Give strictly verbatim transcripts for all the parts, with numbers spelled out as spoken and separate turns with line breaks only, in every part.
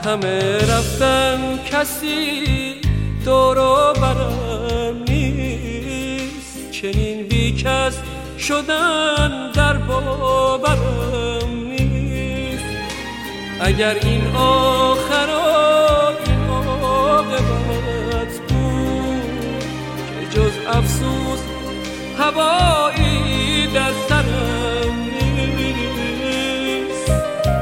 همه رفتن کسی دور و برم نیست، چنین بی کس شدن در باورم نیست. اگر این آخرات این عاقبت بود که جز افسوس هوایی در سرم نیست.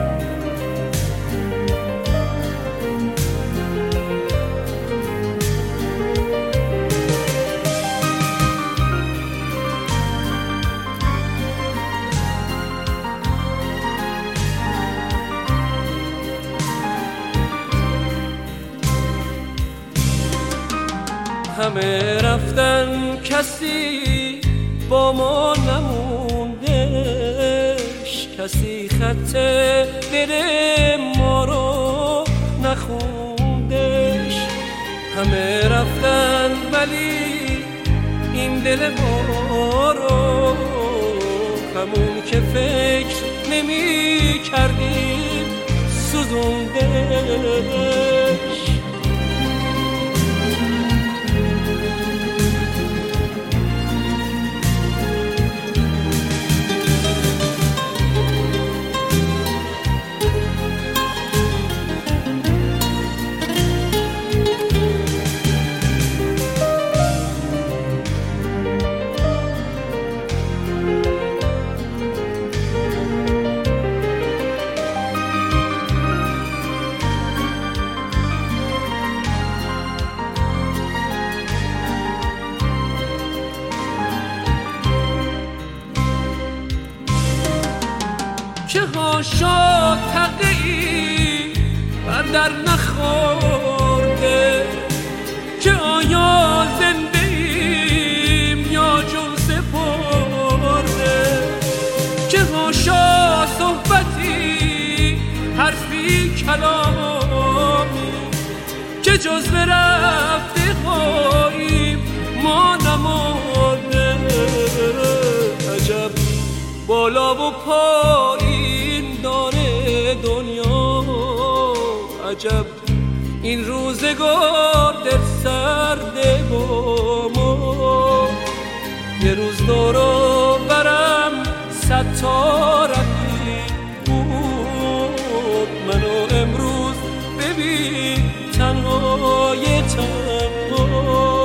همه رفتن کسی با ما نموندش، کسی خط دل ما رو نخوندش. همه رفتن ولی این دل ما رو همون که فکر نمی کردیم سوزوندش. چه ها شد تقیی بر در نخورده، که آیا زنده ایم یا جون سپرده. چه ها شد صحبتی حرفی کلامی، که جز به رفته خواهیم ما نمرده. عجب بالا و پایین داره دنیا، عجب این روزگار در سرده با ما. یه روز دورو برم صد تا رفیق بود، منو امروز ببین تنهای تنها.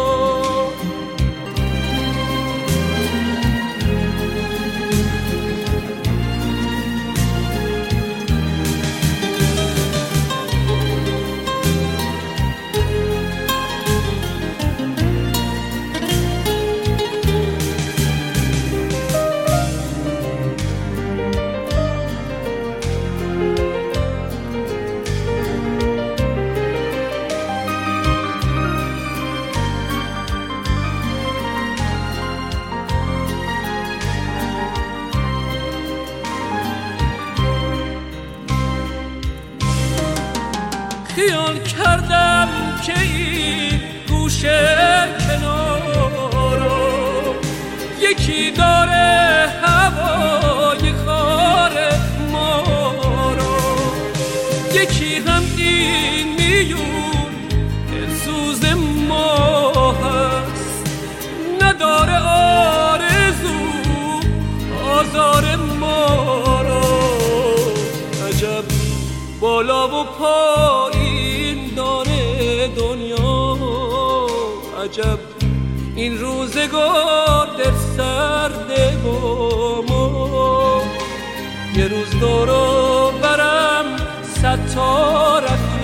خیال کردم که این گوشه کنارو یکی داره هوای خار ما رو، یکی هم این میون دلسوز ما هست، نداره آرزو آزار ما رو. عجب بالا و پایین داره دنیا، عجب این روزگار در سرده با ما. یه روز دورو برم صد تا رفیق